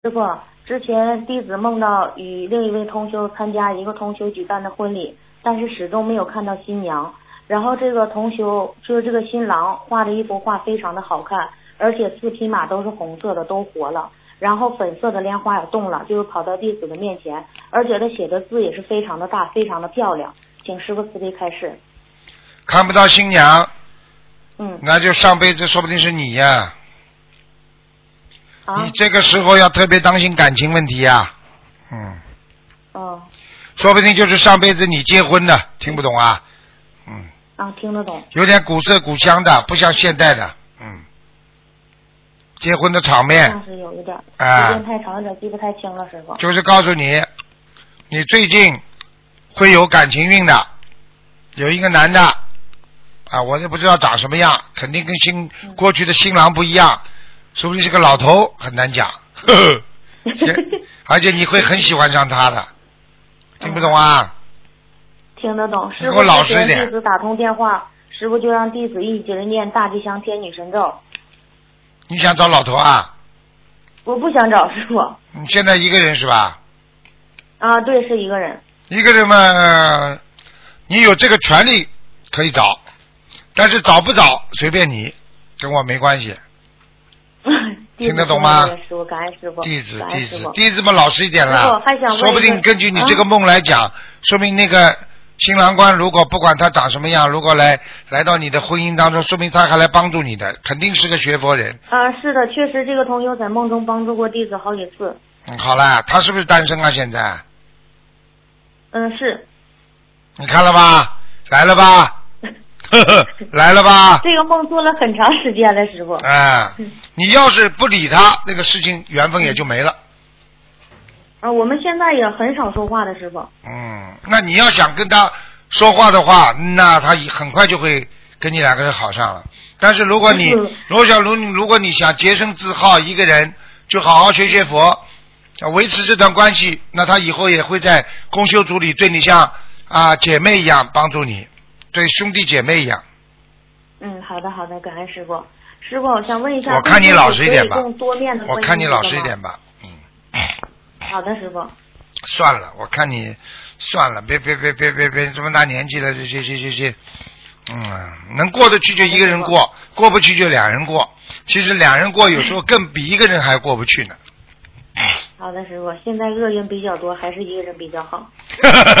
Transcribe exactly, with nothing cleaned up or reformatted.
师傅，之前弟子梦到与另一位同修参加一个同修举办的婚礼，但是始终没有看到新娘。然后这个同修就是这个新郎画的一幅画非常的好看，而且四匹马都是红色的，都活了。然后粉色的莲花也动了，就是跑到弟子的面前，而且他写的字也是非常的大，非常的漂亮。请师傅慈悲开示。 看不到新娘， 嗯， 那就上辈子说不定是你呀。 啊， 你这个时候要特别当心感情问题呀。嗯。 哦。 说不定就是上辈子你结婚的，听不懂啊？嗯。 啊，听得懂。 有点古色古香的，不像现代的，嗯。结婚的场面。 像是有一点， 啊。 时间太长，有点记不太清了，师傅。 就是告诉你，你最近会有感情运的，有一个男的，啊，我也不知道长什么样，肯定跟新、嗯、过去的新郎不一样。说不定是个老头，很难讲，呵呵而且你会很喜欢上他的，听不懂啊？ 听得懂。师傅之前弟子打通电话，师傅就让弟子一直念大吉祥天女神咒。 你想找老头啊？ 我不想找师傅。 你现在一个人是吧？ 啊，对，是一个人。 一个人嘛，你有这个权利可以找，但是找不找随便你，跟我没关系。听得懂吗？弟子弟子弟子们老实一点了，说不定根据你这个梦来讲，啊、说明那个新郎官如果不管他长什么样，如果来来到你的婚姻当中，说明他还来帮助你的，肯定是个学佛人。 啊，是的，确实这个同修在梦中帮助过弟子好几次。 嗯，好了，他是不是单身啊？现在？ 嗯，是。 你看了吧？来了吧？呵呵，来了吧？ 这个梦做了很长时间了，师傅。 哎，你要是不理他，那个事情缘分也就没了。 啊，我们现在也很少说话的，师傅。 嗯，那你要想跟他说话的话，那他很快就会跟你两个人好上了。但是如果你如果想如如果你想洁身自好，一个人就好好学学佛，维持这段关系，那他以后也会在公修组里对你像啊姐妹一样帮助你。对兄弟姐妹一样。 嗯，好的好的，感恩师傅。师傅，我想问一下， 我看你老实一点吧。 我看你老实一点吧。嗯。 好的，师傅。 算了，我看你算了，别别别别别别这么大年纪了，这这这这这，嗯，能过得去就一个人过，过不去就两人过。其实两人过有时候更比一个人还过不去呢。 好的，师傅，现在厄运比较多，还是一个人比较好。